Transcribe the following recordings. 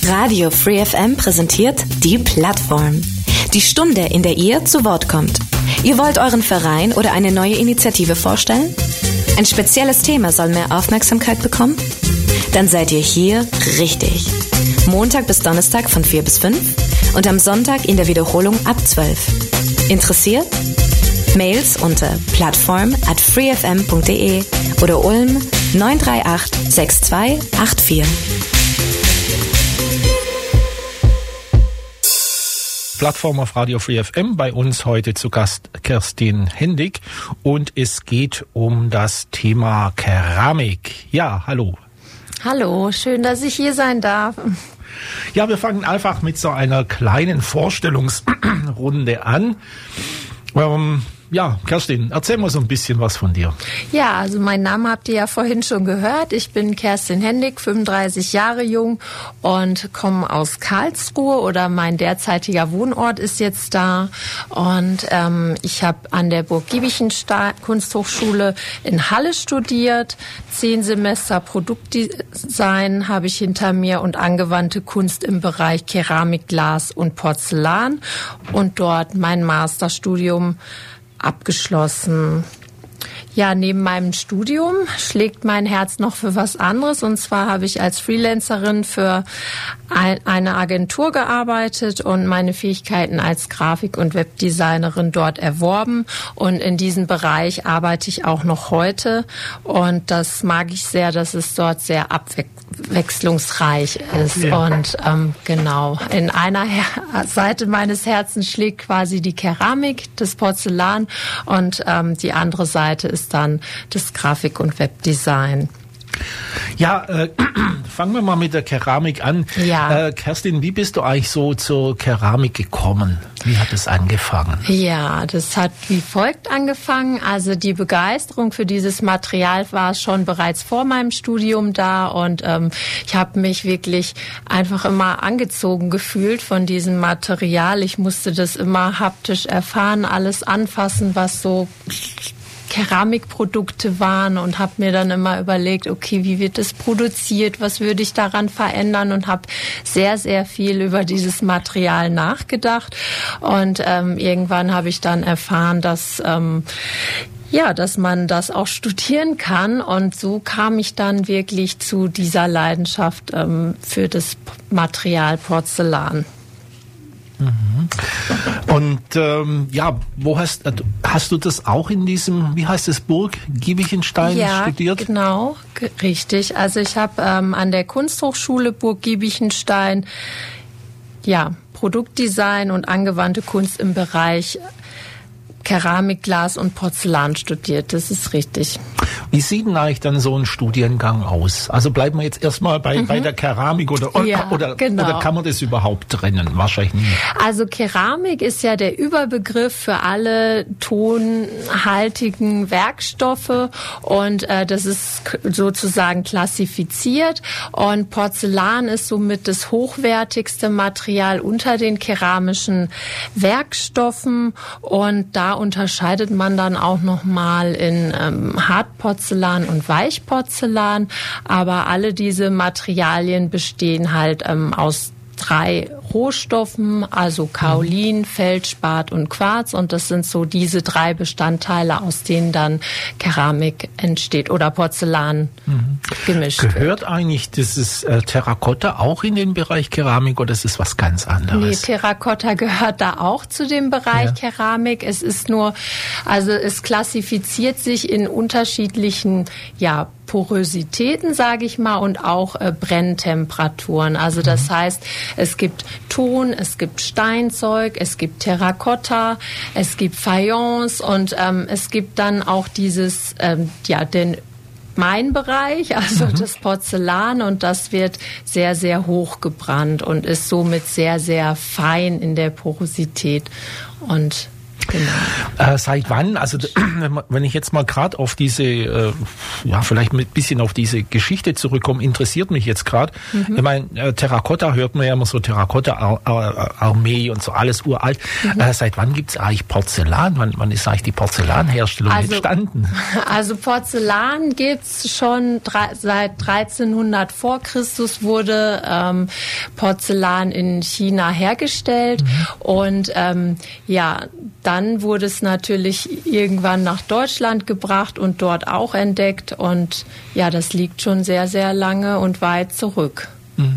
Radio Free FM präsentiert die Plattform. Die Stunde, in der ihr zu Wort kommt. Ihr wollt euren Verein oder eine neue Initiative vorstellen? Ein spezielles Thema soll mehr Aufmerksamkeit bekommen? Dann seid ihr hier richtig. Montag bis Donnerstag von 4 bis 5 und am Sonntag in der Wiederholung ab 12. Interessiert? Mails unter plattform@freefm.de oder Ulm 938 6284. Plattform auf Radio Free FM, bei uns heute zu Gast Kerstin Hendig und es geht um das Thema Keramik. Ja, hallo. Hallo, schön, dass ich hier sein darf. Ja, wir fangen einfach mit so einer kleinen Vorstellungsrunde an. Ja, Kerstin, erzähl mal so ein bisschen was von dir. Ja, also meinen Namen habt ihr ja vorhin schon gehört. Ich bin Kerstin Hendig, 35 Jahre jung und komme aus Karlsruhe oder mein derzeitiger Wohnort ist jetzt da. Und ich habe an der Burg Giebichenstein Kunsthochschule in Halle studiert. 10 Semester Produktdesign habe ich hinter mir und angewandte Kunst im Bereich Keramik, Glas und Porzellan und dort mein Masterstudium abgeschlossen. Ja, neben meinem Studium schlägt mein Herz noch für was anderes. Und zwar habe ich als Freelancerin für eine Agentur gearbeitet und meine Fähigkeiten als Grafik- und Webdesignerin dort erworben. Und in diesem Bereich arbeite ich auch noch heute. Und das mag ich sehr, dass es dort sehr abwechslungsreich ist. Ja. Und genau, in einer Seite meines Herzens schlägt quasi die Keramik, das Porzellan und die andere Seite ist dann das Grafik- und Webdesign. Ja, fangen wir mal mit der Keramik an. Ja. Kerstin, wie bist du eigentlich so zur Keramik gekommen? Wie hat es angefangen? Ja, das hat wie folgt angefangen. Also die Begeisterung für dieses Material war schon bereits vor meinem Studium da und ich habe mich wirklich einfach immer angezogen gefühlt von diesem Material. Ich musste das immer haptisch erfahren, alles anfassen, was so Keramikprodukte waren und habe mir dann immer überlegt, okay, wie wird das produziert, was würde ich daran verändern und habe sehr, sehr viel über dieses Material nachgedacht und irgendwann habe ich dann erfahren, dass dass man das auch studieren kann und so kam ich dann wirklich zu dieser Leidenschaft für das Material Porzellan. Und wo hast du das auch in diesem, wie heißt es, Burg Giebichenstein studiert? Ja, genau, richtig. Also ich habe an der Kunsthochschule Burg Giebichenstein Produktdesign und angewandte Kunst im Bereich Keramik, Glas und Porzellan studiert, das ist richtig. Wie sieht denn eigentlich dann so ein Studiengang aus? Also bleiben wir jetzt erstmal bei der Keramik oder kann man das überhaupt trennen? Wahrscheinlich nicht. Also Keramik ist ja der Überbegriff für alle tonhaltigen Werkstoffe und das ist sozusagen klassifiziert und Porzellan ist somit das hochwertigste Material unter den keramischen Werkstoffen und da unterscheidet man dann auch nochmal in Hartporzellan und Weichporzellan, aber alle diese Materialien bestehen halt aus 3 Rohstoffen, also Kaolin, Feldspat und Quarz und das sind so diese 3 Bestandteile, aus denen dann Keramik entsteht oder Porzellan gemischt wird. Gehört eigentlich dieses Terrakotta auch in den Bereich Keramik oder ist es was ganz anderes? Nee, Terrakotta gehört da auch zu dem Bereich Keramik. Es ist nur, also es klassifiziert sich in unterschiedlichen, Porositäten, sage ich mal, und auch Brenntemperaturen. Also das heißt, es gibt Ton, es gibt Steinzeug, es gibt Terrakotta, es gibt Fayence und es gibt dann auch dieses, mein Bereich, also das Porzellan und das wird sehr, sehr hoch gebrannt und ist somit sehr, sehr fein in der Porosität und Genau. Seit wann, also wenn ich jetzt mal gerade auf diese, vielleicht ein bisschen auf diese Geschichte zurückkomme, interessiert mich jetzt gerade. Ich meine, Terrakotta hört man ja immer so, Terrakotta-Armee und so, alles uralt. Seit wann gibt es eigentlich Porzellan? Wann ist eigentlich die Porzellanherstellung entstanden? Also Porzellan gibt's schon seit 1300 vor Christus wurde Porzellan in China hergestellt und dann wurde es natürlich irgendwann nach Deutschland gebracht und dort auch entdeckt und ja, das liegt schon sehr, sehr lange und weit zurück.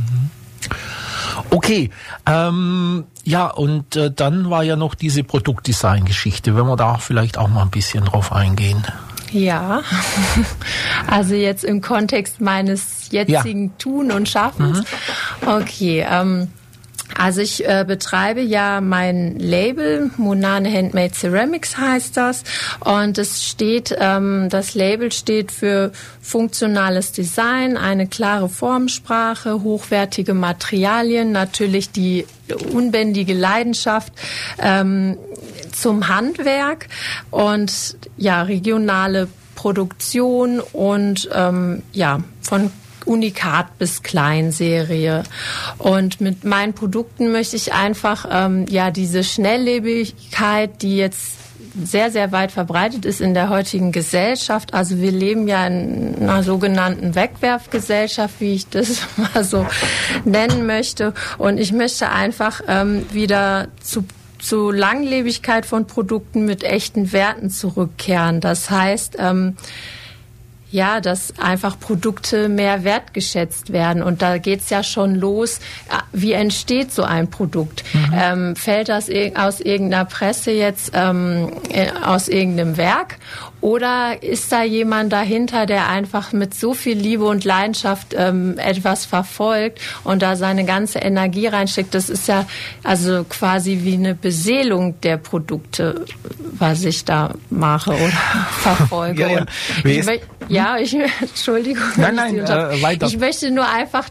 Okay, und dann war ja noch diese Produktdesign-Geschichte, wenn wir da vielleicht auch mal ein bisschen drauf eingehen. Ja, also jetzt im Kontext meines jetzigen Tun und Schaffens. Okay, also ich betreibe ja mein Label, Monane Handmade Ceramics heißt das, und das Label steht für funktionales Design, eine klare Formsprache, hochwertige Materialien, natürlich die unbändige Leidenschaft zum Handwerk und ja, regionale Produktion und von Unikat bis Kleinserie. Und mit meinen Produkten möchte ich einfach diese Schnelllebigkeit, die jetzt sehr, sehr weit verbreitet ist in der heutigen Gesellschaft. Also wir leben ja in einer sogenannten Wegwerfgesellschaft, wie ich das mal so nennen möchte. Und ich möchte einfach wieder zu Langlebigkeit von Produkten mit echten Werten zurückkehren. Das heißt, dass einfach Produkte mehr wertgeschätzt werden. Und da geht's ja schon los. Wie entsteht so ein Produkt? Fällt das aus irgendeiner Presse jetzt, aus irgendeinem Werk? Oder ist da jemand dahinter, der einfach mit so viel Liebe und Leidenschaft etwas verfolgt und da seine ganze Energie reinsteckt? Das ist ja also quasi wie eine Beseelung der Produkte, was ich da mache oder verfolge. Entschuldigung. Nein, weiter. Ich möchte nur einfach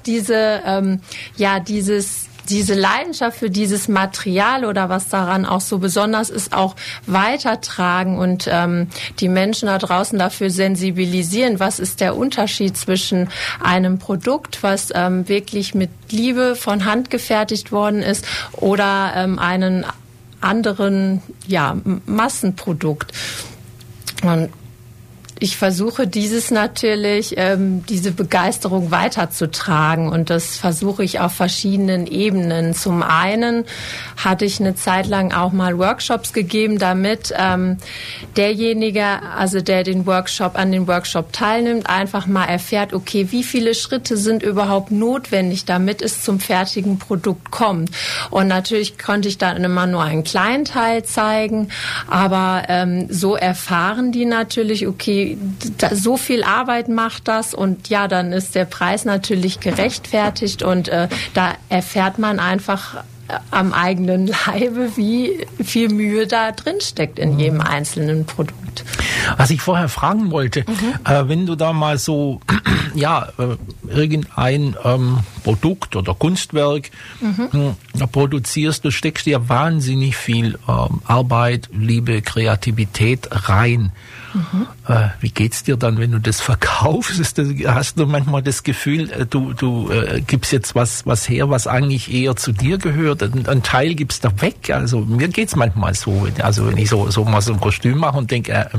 diese Leidenschaft für dieses Material oder was daran auch so besonders ist, auch weitertragen und die Menschen da draußen dafür sensibilisieren. Was ist der Unterschied zwischen einem Produkt, was wirklich mit Liebe von Hand gefertigt worden ist, oder einem anderen Massenprodukt? Und ich versuche diese Begeisterung weiterzutragen, und das versuche ich auf verschiedenen Ebenen. Zum einen hatte ich eine Zeit lang auch mal Workshops gegeben, damit derjenige, also der an den Workshop teilnimmt, einfach mal erfährt, okay, wie viele Schritte sind überhaupt notwendig, damit es zum fertigen Produkt kommt. Und natürlich konnte ich dann immer nur einen kleinen Teil zeigen, aber so erfahren die natürlich, okay, so viel Arbeit macht das, und ja, dann ist der Preis natürlich gerechtfertigt, und da erfährt man einfach am eigenen Leibe, wie viel Mühe da drin steckt in jedem einzelnen Produkt. Was ich vorher fragen wollte, wenn du da mal so irgendein Produkt oder Kunstwerk produzierst, du steckst ja wahnsinnig viel Arbeit, Liebe, Kreativität rein. Wie geht's dir dann, wenn du das verkaufst? Hast du manchmal das Gefühl, du gibst jetzt was her, was eigentlich eher zu dir gehört? Ein Teil gibst du weg. Also mir geht's manchmal so. Also wenn ich so mal so ein Kostüm mache und denke,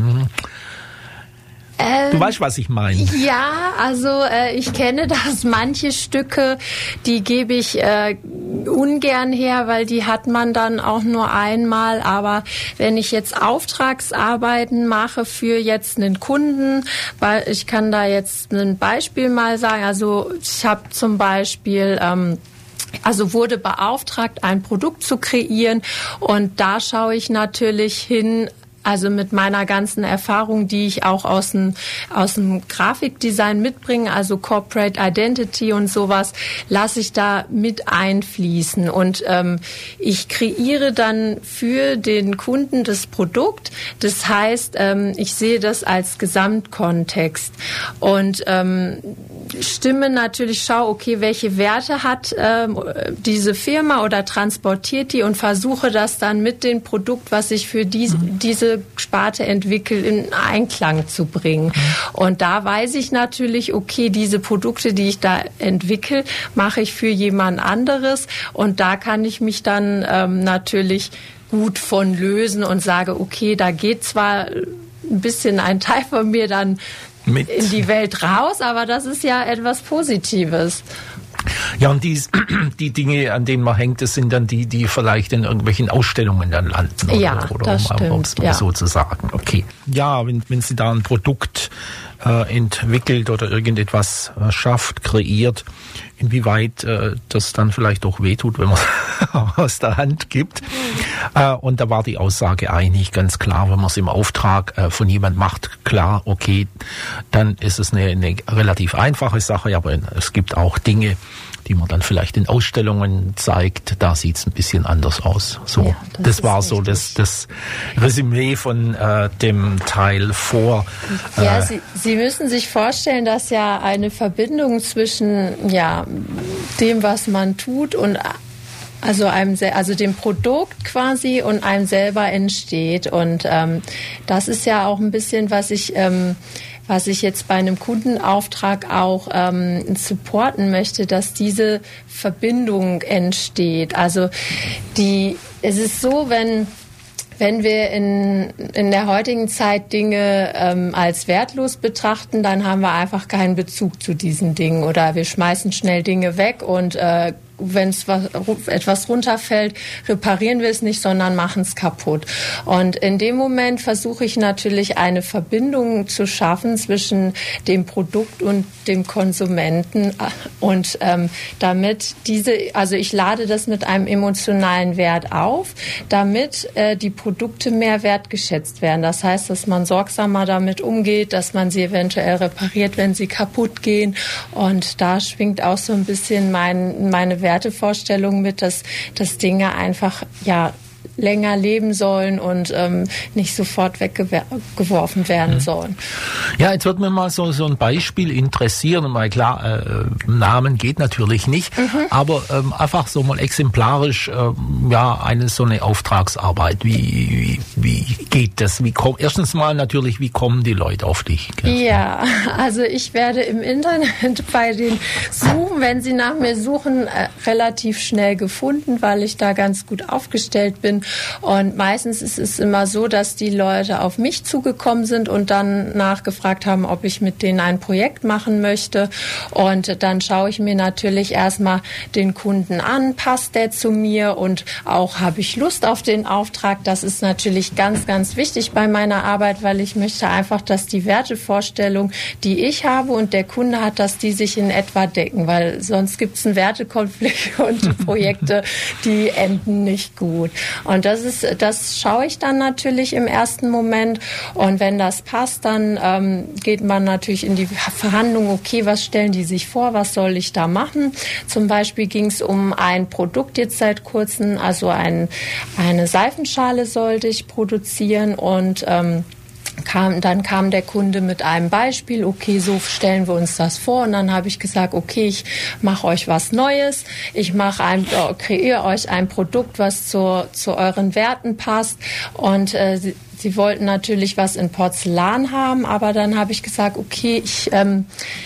du weißt, was ich meine. Ja, also ich kenne das. Manche Stücke, die gebe ich ungern her, weil die hat man dann auch nur einmal. Aber wenn ich jetzt Auftragsarbeiten mache für jetzt einen Kunden, weil ich kann da jetzt ein Beispiel mal sagen. Also ich habe zum Beispiel wurde beauftragt, ein Produkt zu kreieren, und da schaue ich natürlich hin, Also mit meiner ganzen Erfahrung, die ich auch aus dem Grafikdesign mitbringe, also Corporate Identity und sowas, lasse ich da mit einfließen. Und ich kreiere dann für den Kunden das Produkt. Das heißt, ich sehe das als Gesamtkontext und stimme natürlich, schaue, okay, welche Werte hat diese Firma oder transportiert die und versuche das dann mit dem Produkt, was ich für diese Sparte entwickle, in Einklang zu bringen. Und da weiß ich natürlich, okay, diese Produkte, die ich da entwickle, mache ich für jemand anderes und da kann ich mich dann natürlich gut von lösen und sage, okay, da geht zwar ein bisschen ein Teil von mir dann in die Welt raus, aber das ist ja etwas Positives. Ja, und die Dinge, an denen man hängt, das sind dann die vielleicht in irgendwelchen Ausstellungen dann landen. Oder um es mal so zu sagen. Okay. Ja, wenn Sie da ein Produkt entwickelt oder irgendetwas schafft, kreiert, inwieweit das dann vielleicht auch wehtut, wenn man aus der Hand gibt. Und da war die Aussage eigentlich ganz klar, wenn man es im Auftrag von jemand macht, klar, okay, dann ist es eine relativ einfache Sache, aber es gibt auch Dinge, die man dann vielleicht in Ausstellungen zeigt, da sieht es ein bisschen anders aus. So, ja, das war so das Resümee von dem Teil vor. Ja, Sie müssen sich vorstellen, dass ja eine Verbindung zwischen dem, was man tut und also dem Produkt quasi und einem selber entsteht. Und das ist ja auch ein bisschen, was ich jetzt bei einem Kundenauftrag auch supporten möchte, dass diese Verbindung entsteht. Also es ist so, wenn wir in der heutigen Zeit Dinge als wertlos betrachten, dann haben wir einfach keinen Bezug zu diesen Dingen oder wir schmeißen schnell Dinge weg und wenn etwas runterfällt, reparieren wir es nicht, sondern machen es kaputt. Und in dem Moment versuche ich natürlich eine Verbindung zu schaffen zwischen dem Produkt und dem Konsumenten und damit ich lade das mit einem emotionalen Wert auf, damit die Produkte mehr wertgeschätzt werden. Das heißt, dass man sorgsamer damit umgeht, dass man sie eventuell repariert, wenn sie kaputt gehen. Und da schwingt auch so ein bisschen meine Wertevorstellung mit, dass Dinge einfach länger leben sollen und nicht sofort weggeworfen werden sollen. Ja, jetzt würde mir mal so ein Beispiel interessieren. Mal klar, Namen geht natürlich nicht, aber einfach so mal exemplarisch so eine Auftragsarbeit. Wie geht das? Erstens mal natürlich, wie kommen die Leute auf dich? Ja, also ich werde im Internet bei den Suchen, wenn sie nach mir suchen, relativ schnell gefunden, weil ich da ganz gut aufgestellt bin. Und meistens ist es immer so, dass die Leute auf mich zugekommen sind und dann nachgefragt haben, ob ich mit denen ein Projekt machen möchte. Und dann schaue ich mir natürlich erstmal den Kunden an, passt der zu mir und auch habe ich Lust auf den Auftrag. Das ist natürlich ganz, ganz wichtig bei meiner Arbeit, weil ich möchte einfach, dass die Wertevorstellung, die ich habe und der Kunde hat, dass die sich in etwa decken, weil sonst gibt es einen Wertekonflikt und die Projekte, die enden nicht gut. Und das schaue ich dann natürlich im ersten Moment. Und wenn das passt, dann geht man natürlich in die Verhandlung, okay, was stellen die sich vor, was soll ich da machen? Zum Beispiel ging es um ein Produkt jetzt seit kurzem, also eine Seifenschale sollte ich produzieren und dann kam der Kunde mit einem Beispiel, okay, so stellen wir uns das vor. Und dann habe ich gesagt, okay, ich mache euch was Neues. Ich kreiere euch ein Produkt, was zu euren Werten passt. Und sie wollten natürlich was in Porzellan haben, aber dann habe ich gesagt, okay, habe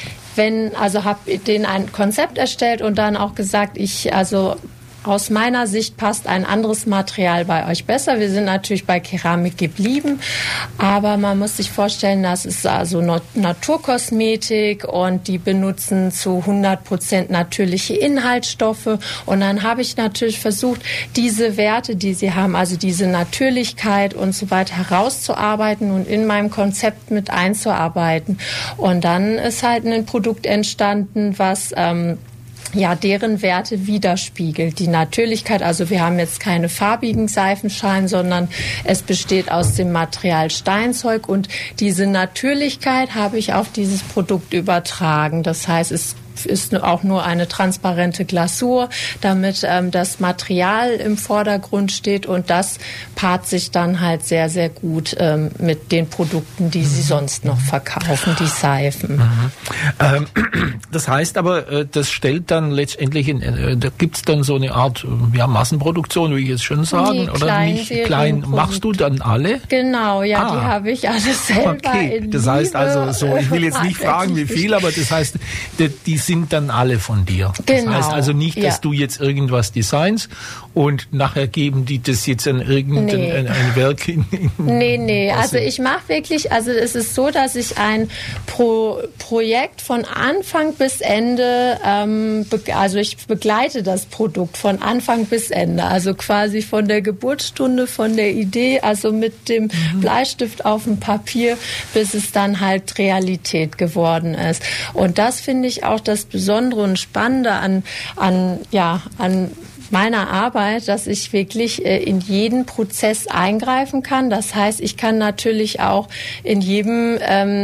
denen ein Konzept erstellt und dann auch gesagt, aus meiner Sicht passt ein anderes Material bei euch besser. Wir sind natürlich bei Keramik geblieben, aber man muss sich vorstellen, das ist also Naturkosmetik und die benutzen zu 100% natürliche Inhaltsstoffe. Und dann habe ich natürlich versucht, diese Werte, die sie haben, also diese Natürlichkeit und so weiter herauszuarbeiten und in meinem Konzept mit einzuarbeiten. Und dann ist halt ein Produkt entstanden, was deren Werte widerspiegelt. Die Natürlichkeit, also wir haben jetzt keine farbigen Seifenschalen, sondern es besteht aus dem Material Steinzeug und diese Natürlichkeit habe ich auf dieses Produkt übertragen. Das heißt, es ist auch nur eine transparente Glasur, damit das Material im Vordergrund steht und das paart sich dann halt sehr, sehr gut mit den Produkten, die Sie sonst noch verkaufen, die Seifen. Das heißt aber, das stellt dann letztendlich, da gibt es dann so eine Art Massenproduktion, wie ich jetzt schon sagen, oder nicht? Klein machst du dann alle? Genau, die habe ich alles selber in Das heißt also, so, ich will jetzt nicht fragen, wie viel, aber das heißt, die sind dann alle von dir. Genau. Das heißt also nicht, dass du jetzt irgendwas designst und nachher geben die das jetzt an irgendein ein Werk in Nee. Also ich mache wirklich, also es ist so, dass ich ein Projekt von Anfang bis Ende, also ich begleite das Produkt von Anfang bis Ende. Also quasi von der Geburtsstunde, von der Idee, also mit dem Bleistift auf dem Papier, bis es dann halt Realität geworden ist. Und das finde ich auch das Besondere und Spannende an meiner Arbeit, dass ich wirklich in jeden Prozess eingreifen kann. Das heißt, ich kann natürlich auch in jedem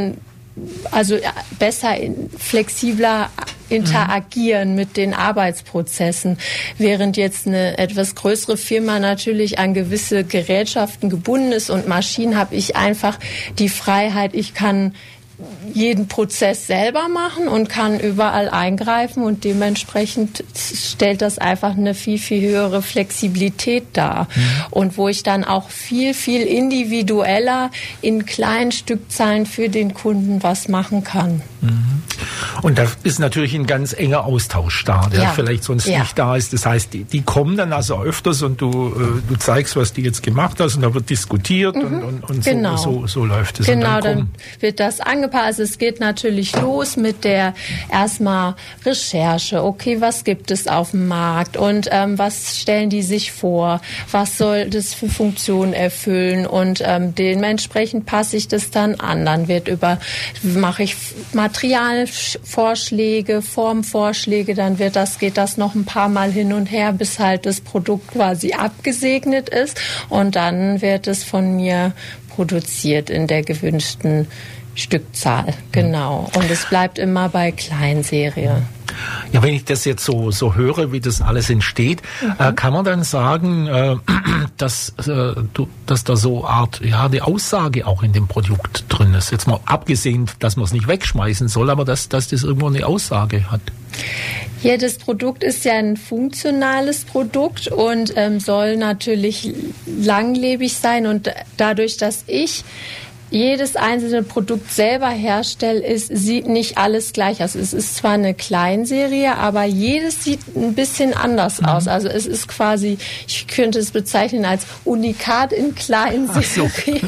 besser, flexibler interagieren mit den Arbeitsprozessen. Während jetzt eine etwas größere Firma natürlich an gewisse Gerätschaften gebunden ist und Maschinen, habe ich einfach die Freiheit, ich kann jeden Prozess selber machen und kann überall eingreifen und dementsprechend stellt das einfach eine viel, viel höhere Flexibilität dar. Und wo ich dann auch viel, viel individueller in kleinen Stückzahlen für den Kunden was machen kann. Und da ist natürlich ein ganz enger Austausch da, der vielleicht sonst nicht da ist. Das heißt, die kommen dann also öfters und du zeigst, was die jetzt gemacht hast und da wird diskutiert und genau. so läuft es. Genau, dann wird das angepasst. Also es geht natürlich los mit der erstmal Recherche. Okay, was gibt es auf dem Markt und was stellen die sich vor? Was soll das für Funktionen erfüllen? Und dementsprechend passe ich das dann an. Dann mache ich Materialvorschläge, Formvorschläge, dann geht das noch ein paar Mal hin und her, bis halt das Produkt quasi abgesegnet ist und dann wird es von mir produziert in der gewünschten Stückzahl, genau. Und es bleibt immer bei Kleinserie. Ja, wenn ich das jetzt so höre, wie das alles entsteht, kann man dann sagen, dass da so Art, die Aussage auch in dem Produkt drin ist. Jetzt mal abgesehen, dass man es nicht wegschmeißen soll, aber dass das irgendwo eine Aussage hat. Ja, das Produkt ist ja ein funktionales Produkt und soll natürlich langlebig sein und dadurch, dass ich jedes einzelne Produkt selber herstelle, sieht nicht alles gleich aus. Es ist zwar eine Kleinserie, aber jedes sieht ein bisschen anders aus. Also es ist quasi, ich könnte es bezeichnen als Unikat in Kleinserie. So. Okay.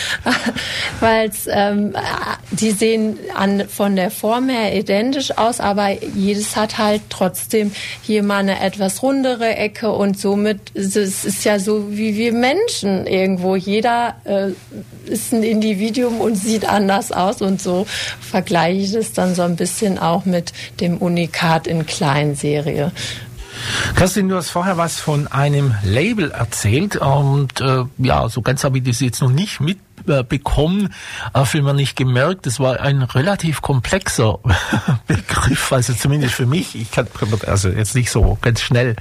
Weil die sehen von der Form her identisch aus, aber jedes hat halt trotzdem hier mal eine etwas rundere Ecke und somit es ist ja so wie wir Menschen irgendwo. Jeder ist ein Individuum und sieht anders aus und so vergleiche ich es dann so ein bisschen auch mit dem Unikat in Kleinserie. Kerstin, du hast vorher was von einem Label erzählt und so ganz habe ich das jetzt noch nicht mitbekommen, vielmehr nicht gemerkt. Das war ein relativ komplexer Begriff, also zumindest für mich. Ich kann also jetzt nicht so ganz schnell.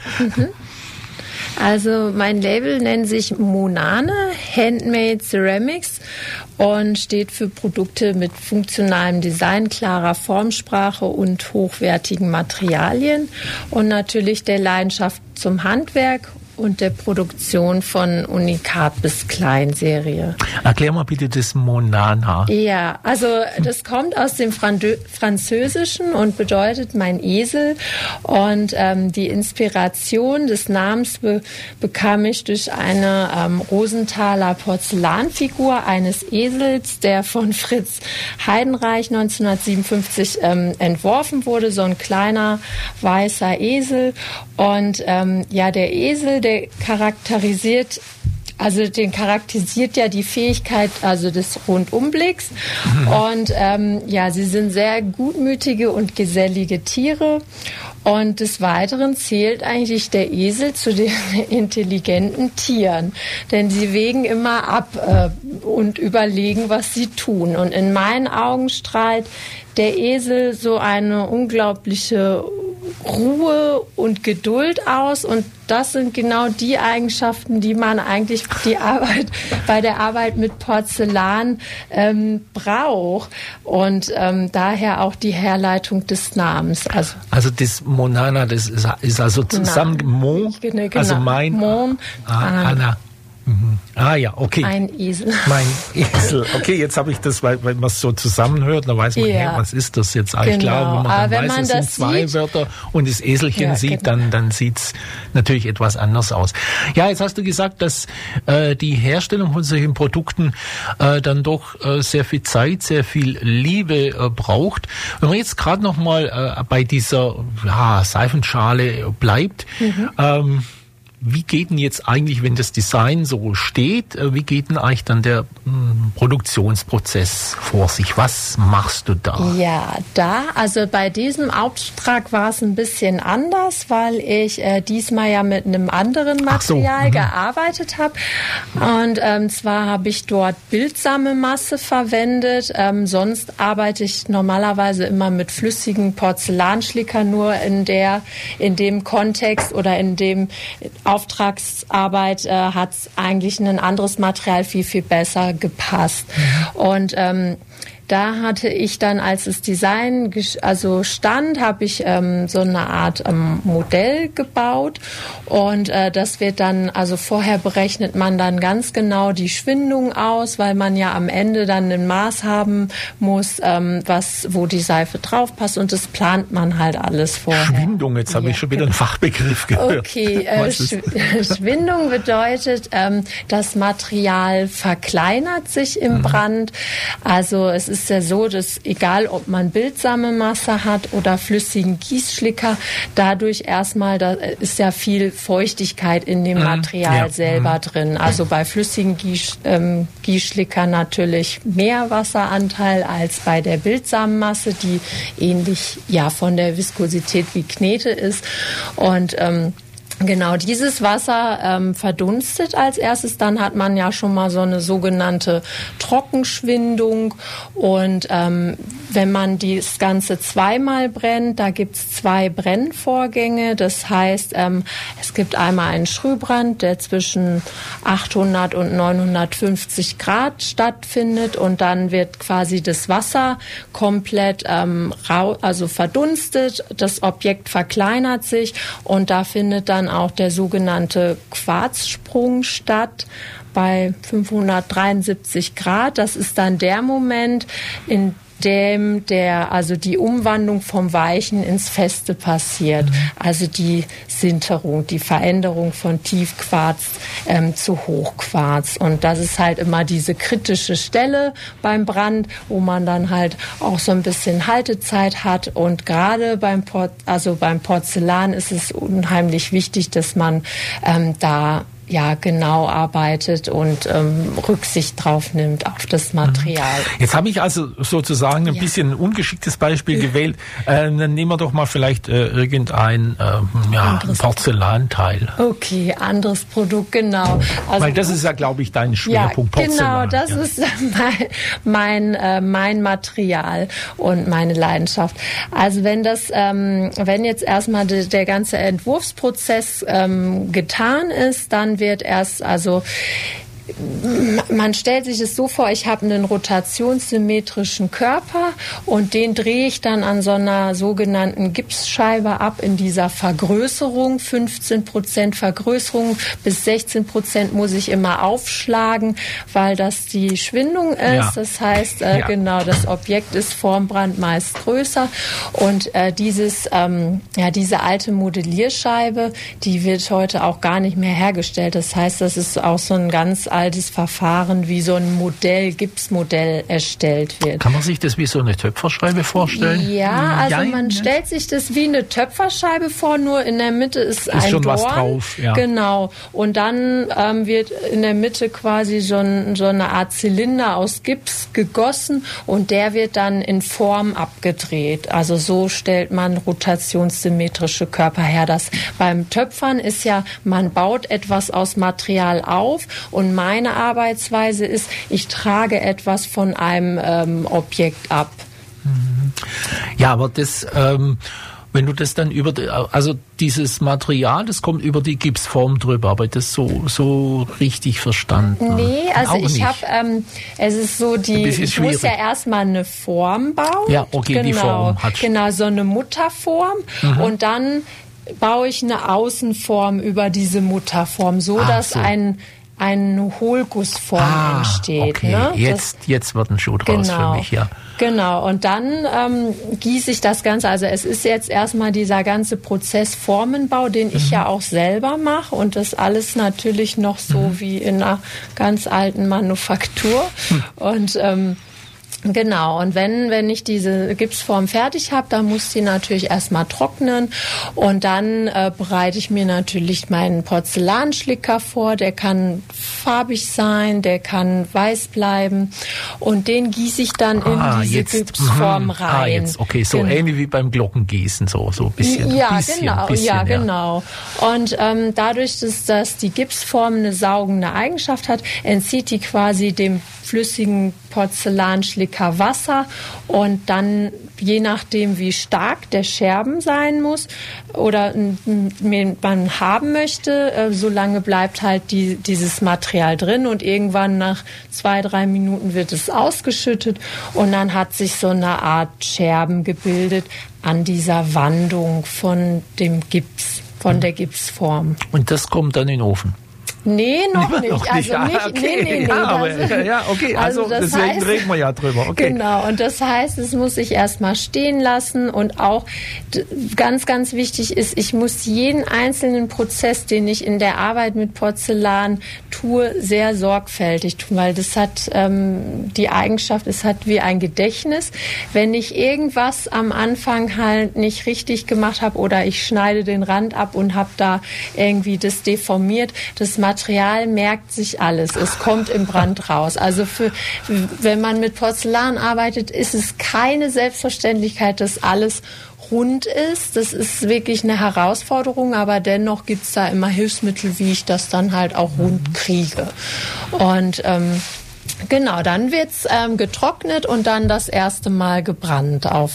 Also mein Label nennt sich Monane Handmade Ceramics und steht für Produkte mit funktionalem Design, klarer Formsprache und hochwertigen Materialien und natürlich der Leidenschaft zum Handwerk und der Produktion von Unikat bis Kleinserie. Erklär mal bitte das Monana. Ja, also das kommt aus dem Französischen und bedeutet mein Esel. Und die Inspiration des Namens bekam ich durch eine Rosenthaler Porzellanfigur eines Esels, der von Fritz Heidenreich 1957 entworfen wurde. So ein kleiner weißer Esel. Und der Esel, den charakterisiert ja die Fähigkeit des Rundumblicks. Und sie sind sehr gutmütige und gesellige Tiere. Und des Weiteren zählt eigentlich der Esel zu den intelligenten Tieren, denn sie wägen immer ab und überlegen, was sie tun. Und in meinen Augen strahlt der Esel so eine unglaubliche Ruhe und Geduld aus, und das sind genau die Eigenschaften, die man eigentlich bei der Arbeit mit Porzellan braucht, und daher auch die Herleitung des Namens. Also das Monana, das ist also zusammen Mon, genau. Also mein Mon, Anna. Mhm. Ah ja, okay. Ein Esel. Mein Esel. Okay, jetzt habe ich das, weil man es so zusammenhört, dann weiß man, hey, was ist das jetzt eigentlich? Genau. Klar, wenn man dann wenn weiß, man es sind zwei Wörter und das Eselchen sieht, dann sieht's natürlich etwas anders aus. Ja, jetzt hast du gesagt, dass die Herstellung von solchen Produkten dann doch sehr viel Zeit, sehr viel Liebe braucht. Wenn man jetzt gerade noch mal bei dieser Seifenschale bleibt, wie geht denn jetzt eigentlich, wenn das Design so steht, wie geht denn eigentlich dann der Produktionsprozess vor sich? Was machst du da? Ja, also bei diesem Auftrag war es ein bisschen anders, weil ich diesmal ja mit einem anderen Material gearbeitet habe. Und zwar habe ich dort Bildsammelmasse verwendet. Sonst arbeite ich normalerweise immer mit flüssigen Porzellanschlicker, nur in dem Kontext oder in dem Auftragsarbeit hat eigentlich ein anderes Material viel, viel besser gepasst. Und da hatte ich dann, als das Design stand, habe ich so eine Art Modell gebaut, und das wird dann, vorher berechnet man dann ganz genau die Schwindung aus, weil man ja am Ende dann ein Maß haben muss, wo die Seife drauf passt, und das plant man halt alles vorher. Schwindung, jetzt habe ich schon wieder einen Fachbegriff gehört. Okay, Schwindung bedeutet, das Material verkleinert sich im Brand. Also es ist ja so, dass egal, ob man Bildsammelmasse hat oder flüssigen Gießschlicker, dadurch erstmal, da ist ja viel Feuchtigkeit in dem Material selber drin. Also bei flüssigen Gießschlickern natürlich mehr Wasseranteil als bei der Bildsammelmasse, die ähnlich von der Viskosität wie Knete ist. Und genau, dieses Wasser verdunstet als erstes, dann hat man ja schon mal so eine sogenannte Trockenschwindung, und wenn man das Ganze zweimal brennt, da gibt's 2 Brennvorgänge, das heißt, es gibt einmal einen Schrühbrand, der zwischen 800 und 950 Grad stattfindet, und dann wird quasi das Wasser komplett verdunstet, das Objekt verkleinert sich, und da findet dann auch der sogenannte Quarzsprung statt bei 573 Grad. Das ist dann der Moment, in dem die Umwandlung vom Weichen ins Feste passiert. Also die Sinterung, die Veränderung von Tiefquarz zu Hochquarz. Und das ist halt immer diese kritische Stelle beim Brand, wo man dann halt auch so ein bisschen Haltezeit hat. Und gerade beim Porzellan ist es unheimlich wichtig, dass man da genau arbeitet und Rücksicht drauf nimmt auf das Material. Jetzt habe ich also sozusagen ein bisschen ein ungeschicktes Beispiel gewählt. Dann nehmen wir doch mal vielleicht irgendein Porzellanteil. Okay, anderes Produkt, genau. Also, weil das ist ja, glaube ich, dein Schwerpunkt, Porzellan. Genau, das ist mein Material und meine Leidenschaft. Also wenn jetzt erstmal der ganze Entwurfsprozess getan ist, dann wird erst, man stellt sich es so vor, ich habe einen rotationssymmetrischen Körper, und den drehe ich dann an so einer sogenannten Gipsscheibe ab in dieser Vergrößerung. 15% Vergrößerung bis 16% muss ich immer aufschlagen, weil das die Schwindung ist. Ja. Das heißt, genau, das Objekt ist vorm Brand meist größer, und diese alte Modellierscheibe, die wird heute auch gar nicht mehr hergestellt. Das heißt, das ist auch so ein ganz altes Verfahren, wie so ein Gipsmodell erstellt wird. Kann man sich das wie so eine Töpferscheibe vorstellen? Ja, also man stellt sich das wie eine Töpferscheibe vor, nur in der Mitte ist ein schon Dorn. Was drauf, ja. Genau. Und dann wird in der Mitte quasi so eine Art Zylinder aus Gips gegossen und der wird dann in Form abgedreht. Also so stellt man rotationssymmetrische Körper her. Das beim Töpfern ist ja, man baut etwas aus Material auf und meine Arbeitsweise ist, ich trage etwas von einem Objekt ab. Ja, aber das, wenn du das dann also dieses Material, das kommt über die Gipsform drüber, aber das so richtig verstanden? Nee, also ich habe, es ist so, ich muss ja erstmal eine Form bauen. Ja, okay, genau, die Form hat. Genau, so eine Mutterform und dann baue ich eine Außenform über diese Mutterform, so dass eine Hohlgussform entsteht. Okay. Ne? Jetzt wird ein Schuh draus für mich, ja. Genau, und dann gieße ich das Ganze, also es ist jetzt erstmal dieser ganze Prozess Formenbau, den ich ja auch selber mache und das alles natürlich noch so wie in einer ganz alten Manufaktur und genau, und wenn ich diese Gipsform fertig habe, dann muss die natürlich erstmal trocknen und dann bereite ich mir natürlich meinen Porzellanschlicker vor, der kann farbig sein, der kann weiß bleiben und den gieße ich dann in diese Gipsform rein. Okay, so ähnlich wie beim Glockengießen, so ein bisschen. Ja, bisschen, genau. Und dadurch, dass die Gipsform eine saugende Eigenschaft hat, entzieht die quasi dem flüssigen Porzellanschlicker Wasser und dann, je nachdem wie stark der Scherben sein muss oder man haben möchte, solange bleibt halt dieses Material drin und irgendwann nach 2-3 Minuten wird es ausgeschüttet und dann hat sich so eine Art Scherben gebildet an dieser Wandung von dem Gips, von der Gipsform. Und das kommt dann in den Ofen? Nee, noch nicht. Also nicht, okay. Nee. Okay, also deswegen heißt, reden wir ja drüber. Okay. Genau, und das heißt, es muss ich erstmal stehen lassen und auch ganz, ganz wichtig ist, ich muss jeden einzelnen Prozess, den ich in der Arbeit mit Porzellan tue, sehr sorgfältig tun, weil das hat die Eigenschaft, es hat wie ein Gedächtnis. Wenn ich irgendwas am Anfang halt nicht richtig gemacht habe oder ich schneide den Rand ab und habe da irgendwie das deformiert, das Material merkt sich alles. Es kommt im Brand raus. Also wenn man mit Porzellan arbeitet, ist es keine Selbstverständlichkeit, dass alles rund ist. Das ist wirklich eine Herausforderung, aber dennoch gibt es da immer Hilfsmittel, wie ich das dann halt auch rund kriege. Und genau, dann wird's getrocknet und dann das erste Mal gebrannt auf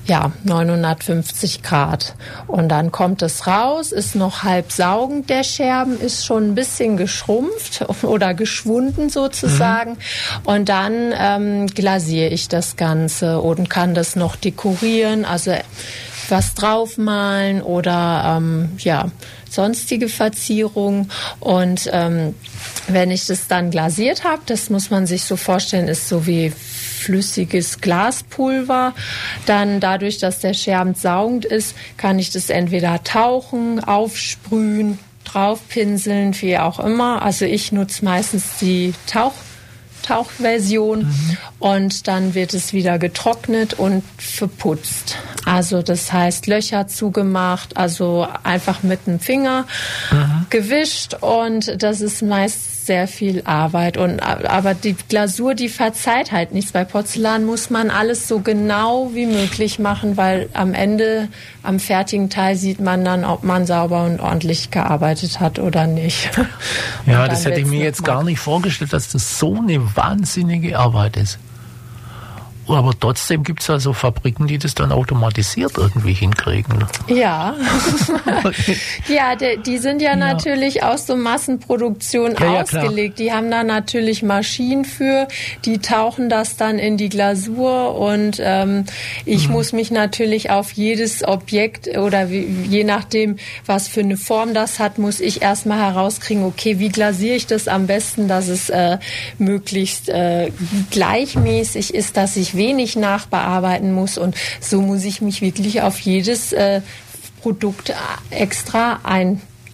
950 Grad. Und dann kommt es raus, ist noch halb saugend, der Scherben ist schon ein bisschen geschrumpft oder geschwunden sozusagen. Und dann glasiere ich das Ganze und kann das noch dekorieren, also was draufmalen oder sonstige Verzierungen. Und wenn ich das dann glasiert habe, das muss man sich so vorstellen, ist so wie flüssiges Glaspulver. Dann dadurch, dass der Scherben saugend ist, kann ich das entweder tauchen, aufsprühen, draufpinseln, wie auch immer. Also ich nutze meistens die Tauchversion und dann wird es wieder getrocknet und verputzt. Also das heißt Löcher zugemacht, also einfach mit dem Finger gewischt und das ist meist sehr viel Arbeit. Aber die Glasur, die verzeiht halt nichts. Bei Porzellan muss man alles so genau wie möglich machen, weil am Ende, am fertigen Teil sieht man dann, ob man sauber und ordentlich gearbeitet hat oder nicht. Ja, das hätte ich mir jetzt gar nicht vorgestellt, dass das so eine wahnsinnige Arbeit ist. Aber trotzdem gibt es also Fabriken, die das dann automatisiert irgendwie hinkriegen. Ja, ja, die sind ja natürlich aus so Massenproduktion ausgelegt. Klar. Die haben da natürlich Maschinen für, die tauchen das dann in die Glasur und ich muss mich natürlich auf jedes Objekt oder je nachdem, was für eine Form das hat, muss ich erstmal herauskriegen, okay, wie glasiere ich das am besten, dass es möglichst gleichmäßig ist, dass ich wenig nachbearbeiten muss und so muss ich mich wirklich auf jedes Produkt extra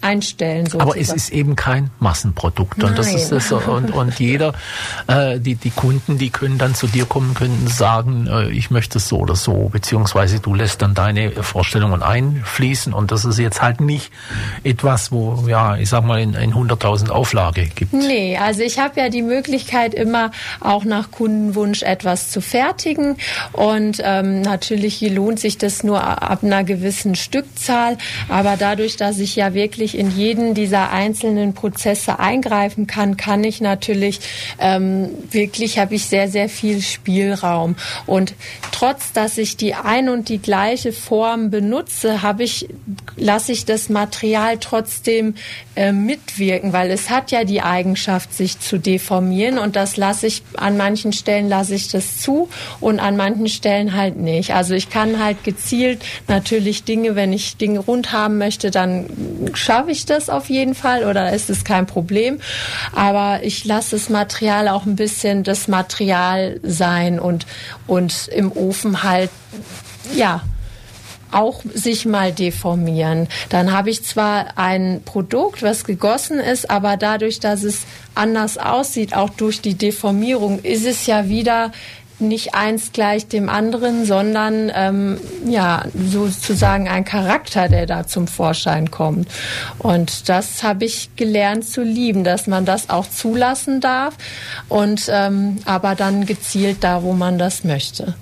einstellen. Sozusagen. Aber es ist eben kein Massenprodukt. Und das ist das. Und jeder, die Kunden, die können dann zu dir kommen, können sagen, ich möchte es so oder so, beziehungsweise du lässt dann deine Vorstellungen einfließen. Und das ist jetzt halt nicht etwas, wo, ja, ich sag mal, in 100.000 Auflage gibt. Nee, also ich habe ja die Möglichkeit, immer auch nach Kundenwunsch etwas zu fertigen. Und natürlich lohnt sich das nur ab einer gewissen Stückzahl. Aber dadurch, dass ich ja wirklich in jeden dieser einzelnen Prozesse eingreifen kann ich natürlich habe ich sehr, sehr viel Spielraum. Und trotz, dass ich die ein und die gleiche Form benutze, lasse ich das Material trotzdem mitwirken, weil es hat ja die Eigenschaft, sich zu deformieren, und das an manchen Stellen lasse ich das zu und an manchen Stellen halt nicht. Also ich kann halt gezielt natürlich wenn ich Dinge rund haben möchte, dann schaffe ich das auf jeden Fall oder ist es kein Problem. Aber ich lasse das Material auch ein bisschen das Material sein und im Ofen halt, ja, auch sich mal deformieren. Dann habe ich zwar ein Produkt, was gegossen ist, aber dadurch, dass es anders aussieht, auch durch die Deformierung, ist es ja wieder nicht eins gleich dem anderen, sondern sozusagen ein Charakter, der da zum Vorschein kommt. Und das habe ich gelernt zu lieben, dass man das auch zulassen darf und aber dann gezielt da, wo man das möchte.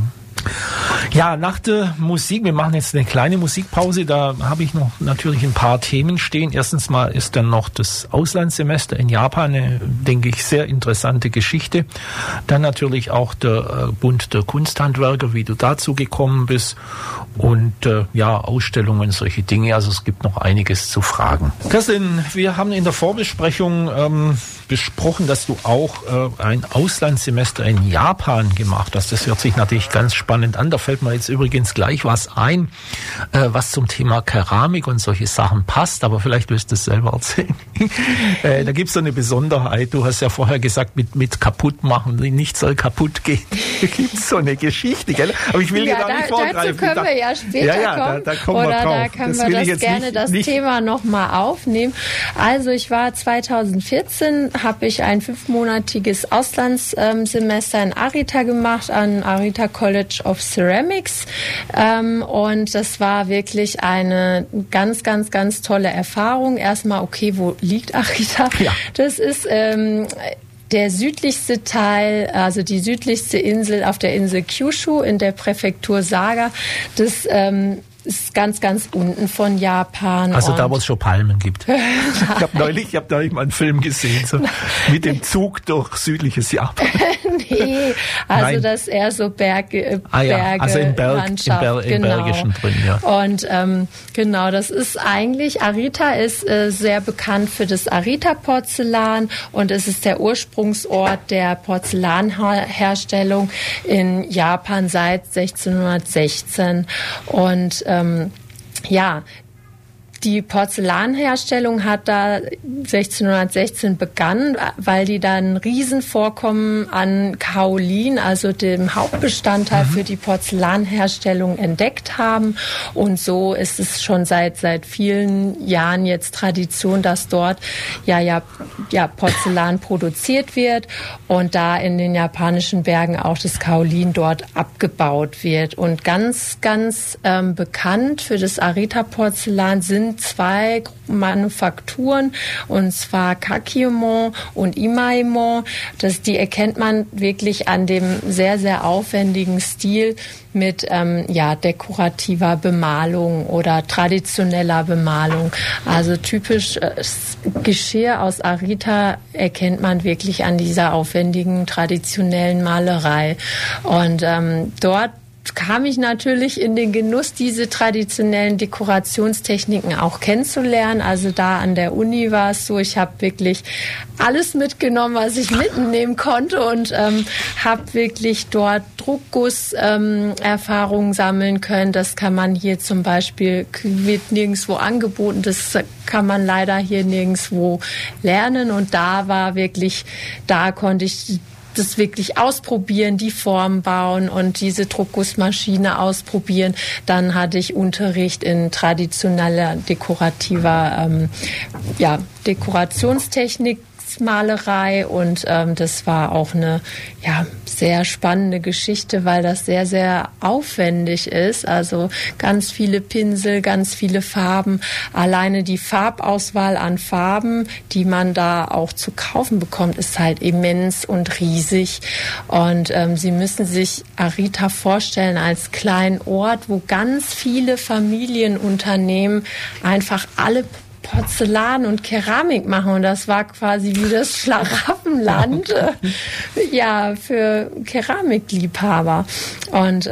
Ja, nach der Musik, wir machen jetzt eine kleine Musikpause, da habe ich noch natürlich ein paar Themen stehen. Erstens mal ist dann noch das Auslandssemester in Japan, eine, denke ich, sehr interessante Geschichte. Dann natürlich auch der Bund der Kunsthandwerker, wie du dazu gekommen bist und Ausstellungen, solche Dinge. Also es gibt noch einiges zu fragen. Kerstin, wir haben in der Vorbesprechung besprochen, dass du auch ein Auslandssemester in Japan gemacht hast. Das hört sich natürlich ganz spannend an. Da fällt mir jetzt übrigens gleich was ein, was zum Thema Keramik und solche Sachen passt, aber vielleicht willst du es selber erzählen. Da gibt es so eine Besonderheit. Du hast ja vorher gesagt, mit kaputt machen, nichts soll kaputt gehen. Da gibt es so eine Geschichte, gell? Aber ich will dir da nicht vorgreifen. Dazu können wir ja später kommen. Da kommen wir drauf. Da können wir das gerne das Thema nochmal aufnehmen. Also ich war 2014, habe ich ein 5-monatiges Auslandssemester in Arita gemacht, an Arita College of Ceramics. Und das war wirklich eine ganz, ganz, ganz tolle Erfahrung. Erstmal, okay, wo liegt Arita? Ja. Das ist der südlichste Teil, also die südlichste Insel auf der Insel Kyushu in der Präfektur Saga. Das ist ganz, ganz unten von Japan. Also da, wo es schon Palmen gibt. Ich habe neulich mal einen Film gesehen, so mit dem Zug durch südliches Japan. Nee, also das ist eher so Berge, also im Bergischen drin, ja. Und genau, das ist eigentlich, Arita ist sehr bekannt für das Arita-Porzellan und es ist der Ursprungsort der Porzellanherstellung in Japan seit 1616. Und die Porzellanherstellung hat da 1616 begann, weil die dann ein Riesenvorkommen an Kaolin, also dem Hauptbestandteil für die Porzellanherstellung, entdeckt haben. Und so ist es schon seit vielen Jahren jetzt Tradition, dass dort Porzellan produziert wird und da in den japanischen Bergen auch das Kaolin dort abgebaut wird. Und ganz, ganz bekannt für das Arita-Porzellan sind 2 Manufakturen, und zwar Kakimon und Imaimon. Die erkennt man wirklich an dem sehr, sehr aufwendigen Stil mit dekorativer Bemalung oder traditioneller Bemalung. Also typisch Geschirr aus Arita erkennt man wirklich an dieser aufwendigen traditionellen Malerei. Und dort kam ich natürlich in den Genuss, diese traditionellen Dekorationstechniken auch kennenzulernen. Also da an der Uni war es so, ich habe wirklich alles mitgenommen, was ich mitnehmen konnte und habe wirklich dort Druckguss-Erfahrungen sammeln können. Das kann man hier zum Beispiel, wird nirgendwo angeboten, das kann man leider hier nirgendwo lernen. Und da konnte ich das wirklich ausprobieren, die Form bauen und diese Druckgussmaschine ausprobieren. Dann hatte ich Unterricht in traditioneller dekorativer Dekorationstechnik, Malerei und das war auch eine sehr spannende Geschichte, weil das sehr, sehr aufwendig ist. Also ganz viele Pinsel, ganz viele Farben. Alleine die Farbauswahl an Farben, die man da auch zu kaufen bekommt, ist halt immens und riesig. Und Sie müssen sich Arita vorstellen als kleinen Ort, wo ganz viele Familienunternehmen einfach alle Porzellan und Keramik machen und das war quasi wie das Schlaraffenland für Keramikliebhaber und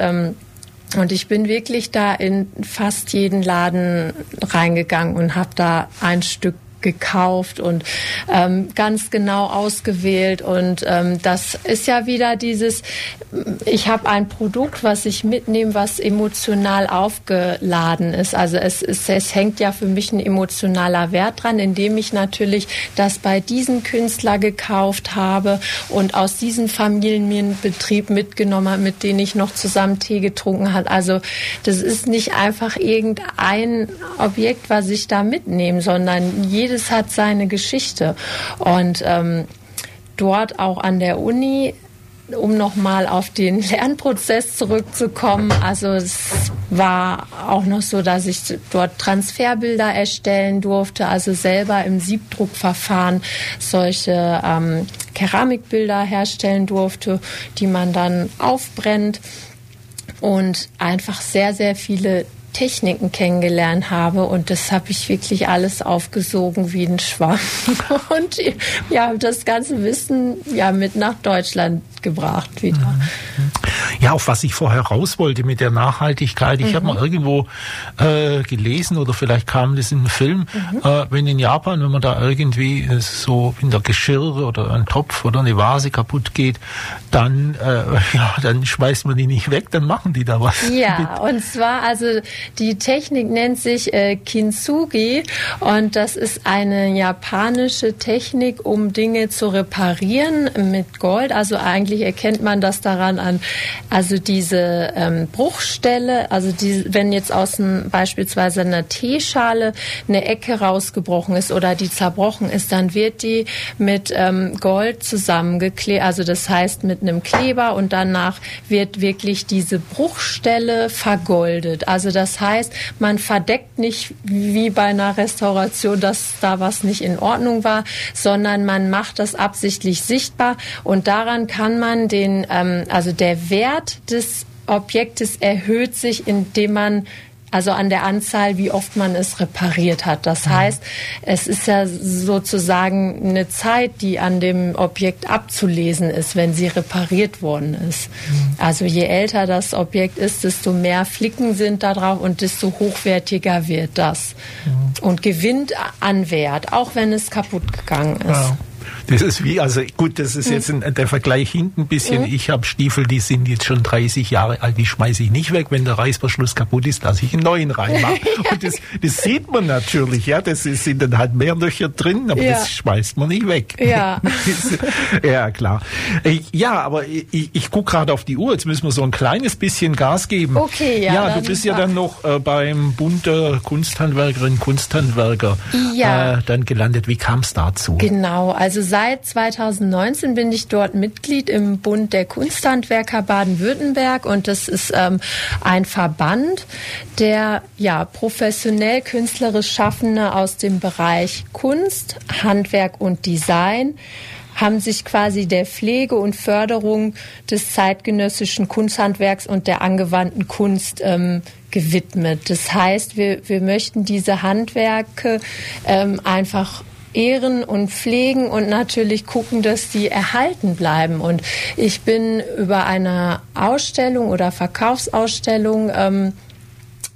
ich bin wirklich da in fast jeden Laden reingegangen und habe da ein Stück gekauft und ganz genau ausgewählt und das ist ja wieder dieses, ich habe ein Produkt, was ich mitnehme, was emotional aufgeladen ist. Also es hängt ja für mich ein emotionaler Wert dran, indem ich natürlich das bei diesem Künstler gekauft habe und aus diesem Familienbetrieb mitgenommen habe, mit denen ich noch zusammen Tee getrunken habe. Also das ist nicht einfach irgendein Objekt, was ich da mitnehme, sondern jedes hat seine Geschichte. Und dort auch an der Uni, um nochmal auf den Lernprozess zurückzukommen, also es war auch noch so, dass ich dort Transferbilder erstellen durfte, also selber im Siebdruckverfahren solche Keramikbilder herstellen durfte, die man dann aufbrennt und einfach sehr, sehr viele Techniken kennengelernt habe und das habe ich wirklich alles aufgesogen wie ein Schwamm und das ganze Wissen mit nach Deutschland gebracht wieder. Ja, auf was ich vorher raus wollte mit der Nachhaltigkeit. Ich habe mal irgendwo gelesen oder vielleicht kam das in einem Film, wenn in Japan, wenn man da irgendwie so in der Geschirr oder ein Topf oder eine Vase kaputt geht, dann schmeißt man die nicht weg, dann machen die da was. Ja, und zwar die Technik nennt sich Kintsugi und das ist eine japanische Technik, um Dinge zu reparieren mit Gold. Also eigentlich erkennt man das daran an, also diese Bruchstelle, also wenn jetzt beispielsweise einer Teeschale eine Ecke rausgebrochen ist oder die zerbrochen ist, dann wird die mit Gold zusammengeklebt, also das heißt mit einem Kleber und danach wird wirklich diese Bruchstelle vergoldet. Also das heißt, man verdeckt nicht wie bei einer Restauration, dass da was nicht in Ordnung war, sondern man macht das absichtlich sichtbar und daran kann man der Wert des Objektes erhöht sich, indem man an der Anzahl, wie oft man es repariert hat. Das heißt, es ist ja sozusagen eine Zeit, die an dem Objekt abzulesen ist, wenn sie repariert worden ist. Also je älter das Objekt ist, desto mehr Flicken sind da drauf und desto hochwertiger wird das. Und gewinnt an Wert, auch wenn es kaputt gegangen ist. Wow. Das ist das ist jetzt der Vergleich hinten ein bisschen. Ich habe Stiefel, die sind jetzt schon 30 Jahre alt, die schmeiße ich nicht weg. Wenn der Reißverschluss kaputt ist, lasse ich einen neuen reinmachen. Und das sieht man natürlich, sind dann halt mehr Löcher drin, aber das schmeißt man nicht weg. Ja, ja klar. Ja, aber ich gucke gerade auf die Uhr, jetzt müssen wir so ein kleines bisschen Gas geben. Okay, ja. Du bist ja dann noch beim Bund der Kunsthandwerkerinnen und Kunsthandwerker dann gelandet. Wie kam es dazu? Genau, also seit 2019 bin ich dort Mitglied im Bund der Kunsthandwerker Baden-Württemberg und das ist ein Verband, der professionell künstlerisch Schaffende aus dem Bereich Kunst, Handwerk und Design haben sich quasi der Pflege und Förderung des zeitgenössischen Kunsthandwerks und der angewandten Kunst gewidmet. Das heißt, wir möchten diese Handwerke einfach ehren und pflegen und natürlich gucken, dass die erhalten bleiben. Und ich bin über eine Ausstellung oder Verkaufsausstellung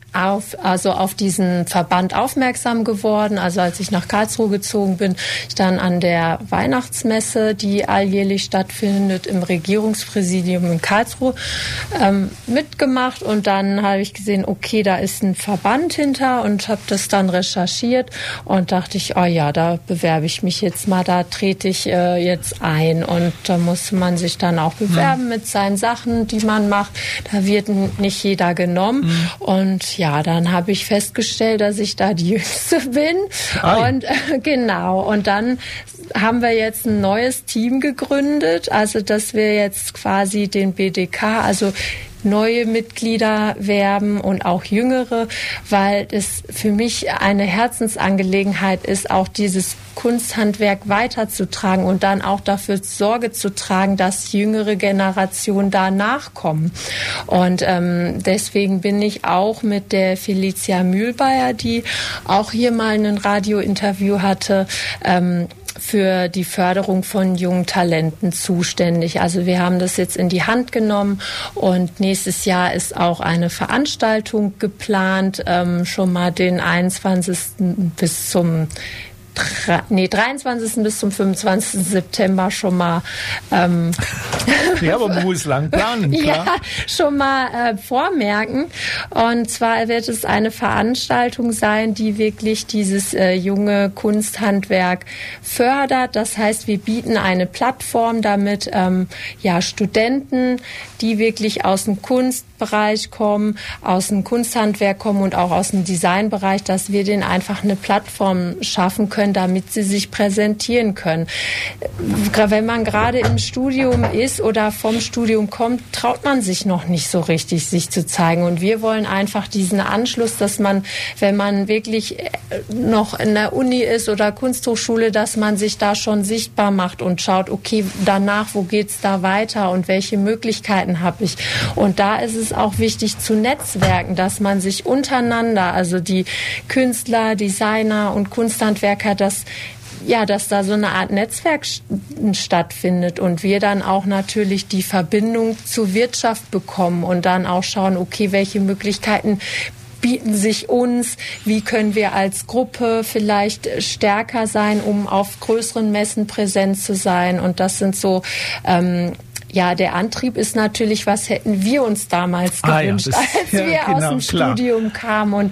auf diesen Verband aufmerksam geworden. Also als ich nach Karlsruhe gezogen bin, ich dann an der Weihnachtsmesse, die alljährlich stattfindet, im Regierungspräsidium in Karlsruhe mitgemacht. Und dann habe ich gesehen, okay, da ist ein Verband hinter und habe das dann recherchiert und dachte ich, oh ja, da bewerbe ich mich jetzt mal, da trete ich jetzt ein. Und da muss man sich dann auch bewerben mit seinen Sachen, die man macht. Da wird nicht jeder genommen. Und ja, dann habe ich festgestellt, dass ich da die Jüngste bin. Und genau. Und dann haben wir jetzt ein neues Team gegründet, also dass wir jetzt quasi den BDK, also neue Mitglieder werben und auch jüngere, weil es für mich eine Herzensangelegenheit ist, auch dieses Kunsthandwerk weiterzutragen und dann auch dafür Sorge zu tragen, dass jüngere Generationen da nachkommen. Und deswegen bin ich auch mit der Felicia Mühlbayer, die auch hier mal ein Radiointerview hatte, für die Förderung von jungen Talenten zuständig. Also wir haben das jetzt in die Hand genommen und nächstes Jahr ist auch eine Veranstaltung geplant, schon mal den 23. bis zum 23. bis zum 25. September schon mal ja, aber man muss lang planen, klar. Ja, schon mal vormerken. Und zwar wird es eine Veranstaltung sein, die wirklich dieses junge Kunsthandwerk fördert. Das heißt, wir bieten eine Plattform, damit Studenten, die wirklich aus dem Kunstbereich kommen, aus dem Kunsthandwerk kommen und auch aus dem Designbereich, dass wir denen einfach eine Plattform schaffen können, damit sie sich präsentieren können. Wenn man gerade im Studium ist oder vom Studium kommt, traut man sich noch nicht so richtig, sich zu zeigen. Und wir wollen einfach diesen Anschluss, dass man, wenn man wirklich noch in der Uni ist oder Kunsthochschule, dass man sich da schon sichtbar macht und schaut, okay, danach, wo geht's da weiter und welche Möglichkeiten habe ich? Und da ist es auch wichtig zu netzwerken, dass man sich untereinander, also die Künstler, Designer und Kunsthandwerker, dass da so eine Art Netzwerk stattfindet und wir dann auch natürlich die Verbindung zur Wirtschaft bekommen und dann auch schauen, okay, welche Möglichkeiten bieten sich uns, wie können wir als Gruppe vielleicht stärker sein, um auf größeren Messen präsent zu sein. Und das sind so der Antrieb ist natürlich, was hätten wir uns damals gewünscht, als wir aus dem Studium kamen. Und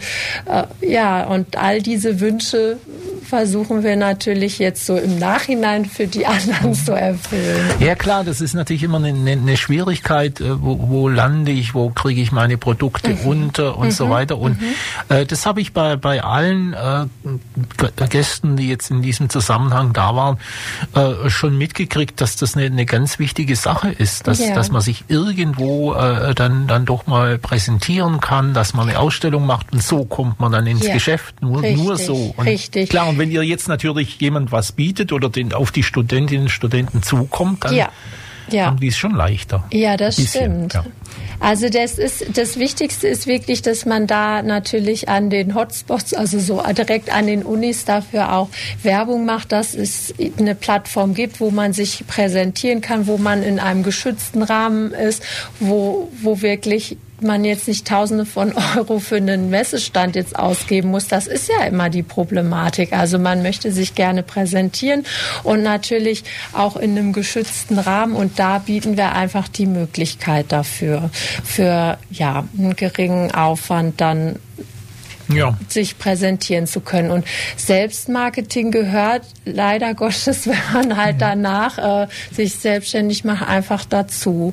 und all diese Wünsche versuchen wir natürlich jetzt so im Nachhinein für die anderen zu erfüllen. Ja klar, das ist natürlich immer eine Schwierigkeit, wo lande ich, wo kriege ich meine Produkte unter und so weiter. Und das habe ich bei allen Gästen, die jetzt in diesem Zusammenhang da waren, schon mitgekriegt, dass das eine ganz wichtige Sache ist, dass man sich irgendwo dann doch mal präsentieren kann, dass man eine Ausstellung macht und so kommt man dann ins Geschäft, nur so. Und richtig. Klar, und wenn ihr jetzt natürlich jemand was bietet oder auf die Studentinnen und Studenten zukommt, dann haben die es schon leichter. Ja, das stimmt. Ja. Also das Wichtigste ist wirklich, dass man da natürlich an den Hotspots, also so direkt an den Unis dafür auch Werbung macht, dass es eine Plattform gibt, wo man sich präsentieren kann, wo man in einem geschützten Rahmen ist, wo wirklich man jetzt nicht Tausende von Euro für einen Messestand jetzt ausgeben muss. Das ist ja immer die Problematik. Also man möchte sich gerne präsentieren und natürlich auch in einem geschützten Rahmen. Und da bieten wir einfach die Möglichkeit dafür, für einen geringen Aufwand dann sich präsentieren zu können. Und Selbstmarketing gehört leider Gottes, wenn man halt danach sich selbstständig macht, einfach dazu.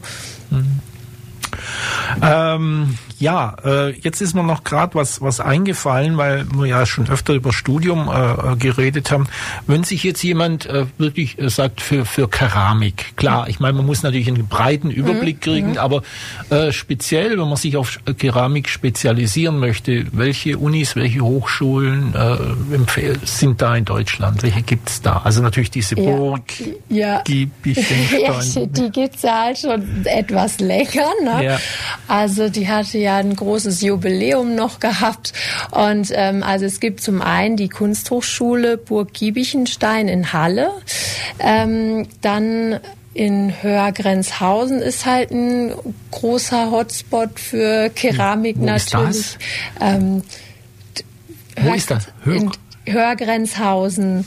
Jetzt ist mir noch gerade was eingefallen, weil wir ja schon öfter über Studium geredet haben. Wenn sich jetzt jemand wirklich sagt für Keramik, klar, ich meine, man muss natürlich einen breiten Überblick kriegen, aber speziell, wenn man sich auf Keramik spezialisieren möchte, welche Unis, welche Hochschulen sind da in Deutschland? Welche gibt's da? Also natürlich diese Burg, Giebichenstein. Die gibt's ja halt schon etwas länger, ne? Ja. Also die hatte ja ein großes Jubiläum noch gehabt und also es gibt zum einen die Kunsthochschule Burg Giebichenstein in Halle, dann in Hörgrenzhausen ist halt ein großer Hotspot für Keramik natürlich. Wo ist das? In Hörgrenzhausen.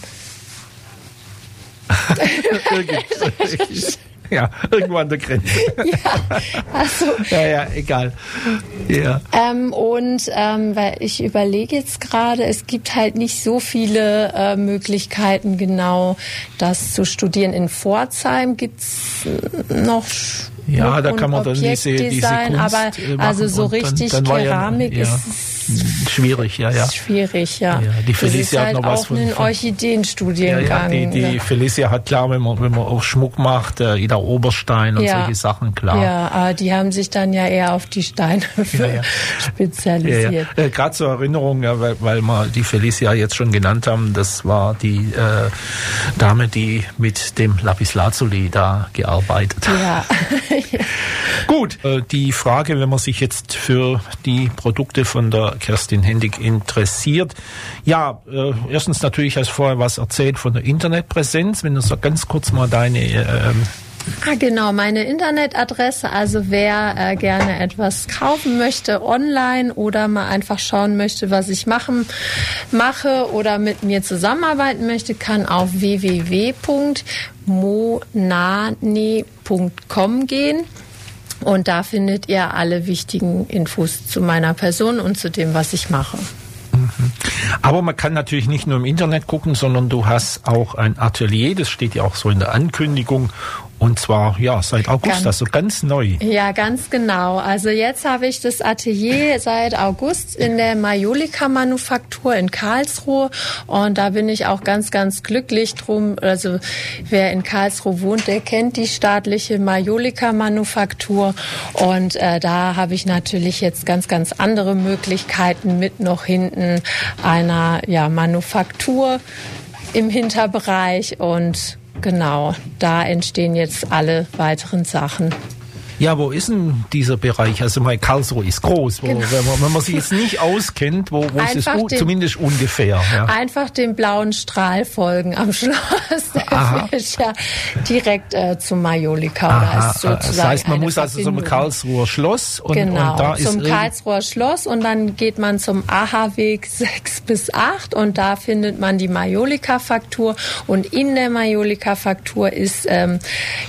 Ja, irgendwo an der Grenze. Ja, also. Ja, egal. Ja. Weil ich überlege jetzt gerade, es gibt halt nicht so viele Möglichkeiten, genau das zu studieren. In Pforzheim gibt's noch. Ja, da kann man dann diese Kunst aber also so richtig dann Keramik ist schwierig, ja. Schwierig, ja. Die Felicia das ist halt hat noch was auch ein Orchideenstudiengang. Ja, die Felicia hat klar, wenn man auch Schmuck macht, Ida Oberstein und solche Sachen, klar. Ja, aber die haben sich dann ja eher auf die Steine spezialisiert. Gerade zur Erinnerung, weil wir die Felicia jetzt schon genannt haben, das war die Dame, die mit dem Lapislazuli da gearbeitet hat. Ja. Gut, die Frage, wenn man sich jetzt für die Produkte von der Kerstin Hendig interessiert. Ja, erstens natürlich hast du vorher was erzählt von der Internetpräsenz. Wenn du so ganz kurz mal deine... Genau, meine Internetadresse. Also wer gerne etwas kaufen möchte online oder mal einfach schauen möchte, was ich mache oder mit mir zusammenarbeiten möchte, kann auf www.monane.com gehen. Und da findet ihr alle wichtigen Infos zu meiner Person und zu dem, was ich mache. Aber man kann natürlich nicht nur im Internet gucken, sondern du hast auch ein Atelier, das steht ja auch so in der Ankündigung. Und zwar, ja, seit August, also ganz neu. Ja, ganz genau. Also jetzt habe ich das Atelier seit August in der Majolika-Manufaktur in Karlsruhe. Und da bin ich auch ganz, ganz glücklich drum. Also wer in Karlsruhe wohnt, der kennt die staatliche Majolika-Manufaktur. Und da habe ich natürlich jetzt ganz, ganz andere Möglichkeiten mit noch hinten einer Manufaktur im Hinterbereich. Und genau, da entstehen jetzt alle weiteren Sachen. Ja, wo ist denn dieser Bereich? Also Karlsruhe ist groß. Genau. Wenn man sich jetzt nicht auskennt, wo ist es zumindest ungefähr? Ja. Einfach dem blauen Strahl folgen am Schloss. Der ist ja direkt zum Majolika. Das heißt, man muss also zum Karlsruher Schloss. Und da zum Karlsruher Schloss und dann geht man zum Aha-Weg 6 bis 8 und da findet man die Majolika-Faktur. Und in der Majolika-Faktur ist ein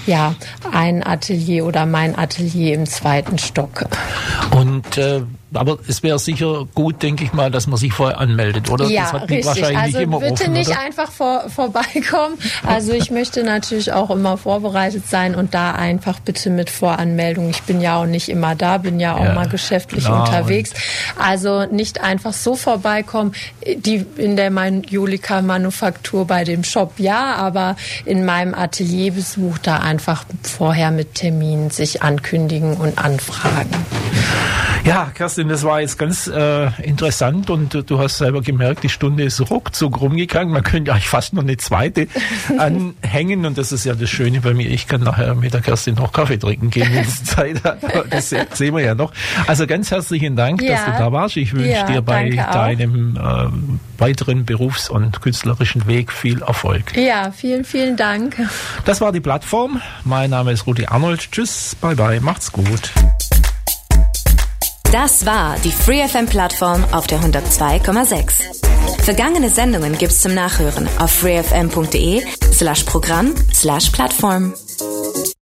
Atelier oder mein Atelier im 2. Stock. Und aber es wäre sicher gut, denke ich mal, dass man sich vorher anmeldet, oder? Ja, das hat richtig. Wahrscheinlich also nicht immer bitte offen, nicht oder? einfach vorbeikommen. Also ich möchte natürlich auch immer vorbereitet sein und da einfach bitte mit Voranmeldung. Ich bin ja auch nicht immer da, bin ja auch mal geschäftlich unterwegs. Also nicht einfach so vorbeikommen. Die in der Majolika-Manufaktur bei dem Shop aber in meinem Atelierbesuch da einfach vorher mit Terminen sich ankündigen und anfragen. Ja, Kerstin, das war jetzt ganz interessant und du hast selber gemerkt, die Stunde ist ruckzuck rumgegangen. Man könnte eigentlich fast noch eine zweite anhängen und das ist ja das Schöne bei mir. Ich kann nachher mit der Kerstin noch Kaffee trinken gehen, wenn es Zeit hat. Das sehen wir ja noch. Also ganz herzlichen Dank, dass du da warst. Ich wünsche dir bei deinem weiteren berufs- und künstlerischen Weg viel Erfolg. Ja, vielen, vielen Dank. Das war die Plattform. Mein Name ist Rudi Arnold. Tschüss, bye bye, macht's gut. Das war die FreeFM-Plattform auf der 102,6. Vergangene Sendungen gibt's zum Nachhören auf freefm.de/Programm/Plattform.